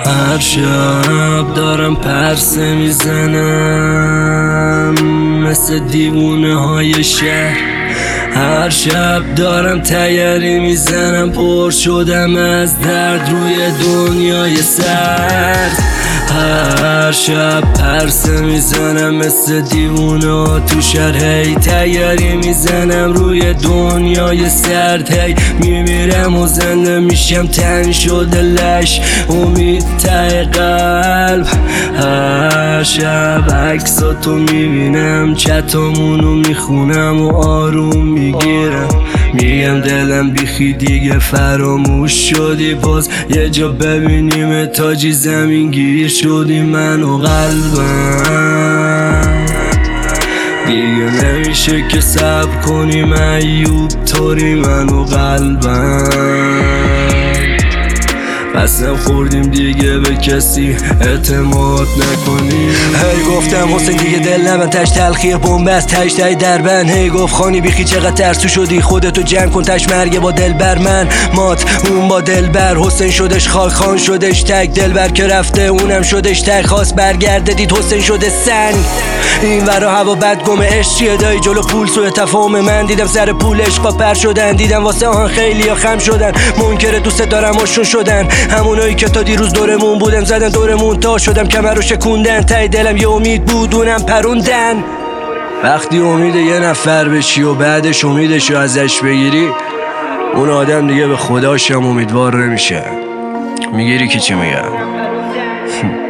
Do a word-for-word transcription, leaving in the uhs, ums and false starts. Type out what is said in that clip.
هر شب دارم پرسه میزنم مثل دیوونه های شهر. هر شب دارم تیاری میزنم، پر شدم از درد روی دنیای سرد. هر شب پرسه میزنم مثل دیوونه تو شهر، هی تیاری میزنم روی دنیای سرد. هی میمیرم و زنده میشم، تن شده لش امید ته قلب. هر شب عکساتو میبینم، چتامونو میخونم و آروم میگیرم. میگم دلم بیخی دیگه فراموش شدی، باز یه جا ببینیم تاجی زمین گیر شدی من و قلبم. دیگه نمیشه که صبر کنیم ایوب طوری من و قلبم. قسم خوردیم دیگه به کسی اعتماد نکنیم. هی گفتم حسین دیگه دل نبند، تش تلخیه بنبست تش تای دربند. هی گفت خانی بیخی چقدر ترسو شدی، خودتو جمع کن تش مرگه با دل بر من. مات اون با دل بر حسین شدش خاک، خان شدش تک. دل بر که رفته اونم شدش تک، خواست برگرده دید حسین شده سنگ. این ورا هوا بد گم عشق چیه دایی، جلو پول سوء تفاهم من. دیدم سر پول عشقا پر شدن، دیدم واسه آن خیلی ها خم شدن. منکر دوست دارم آشون شدن، همونایی که تا دیروز دورمون بودن زدن دورمون تا شدم کمر رو شکوندن. تای دلم یه امید بود اونم پروندن. وقتی امید یه نفر بشی و بعدش امیدشو ازش بگیری، اون آدم دیگه به خداشم امیدوار نمیشه. میگیری که چی میگم؟